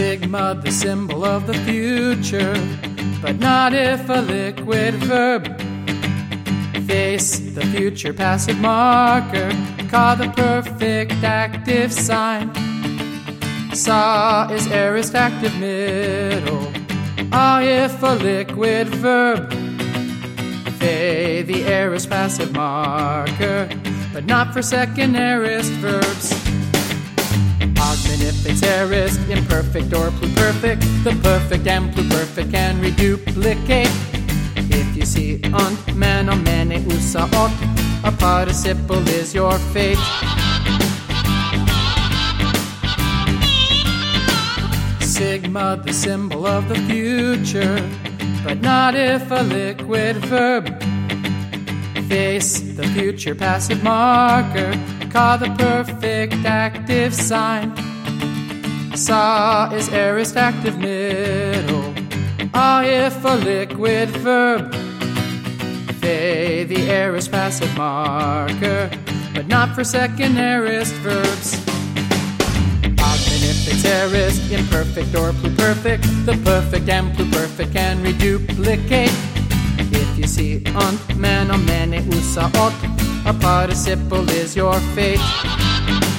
Sigma, the symbol of the future, but not if a liquid verb. Face, the future passive marker, ka, the perfect active sign. Sa is aorist active middle, if a liquid verb. Fe, the aorist passive marker, but not for second aorist verbs. Augment if it's aorist, imperfect or pluperfect. The perfect and pluperfect can reduplicate. If you see ont, mano, mene, usa, ot, a participle is your fate. Sigma, the symbol of the future, but not if a liquid verb. Face, the future passive marker, ka, the perfect active sign. Sa is aorist active middle, if a liquid verb. Fe, the aorist passive marker, but not for second aorist verbs. Augment if it's aorist, imperfect or pluperfect. The perfect and pluperfect can reduplicate. If you see ont, mano, mene, usa, ot, a participle is your fate.